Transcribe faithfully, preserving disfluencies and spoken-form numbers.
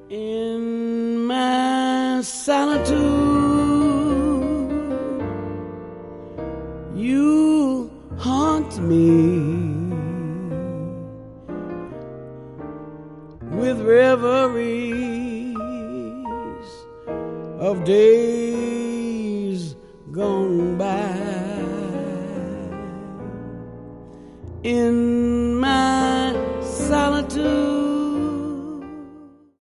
In my solitude, you haunt me with reveries of days gone by. In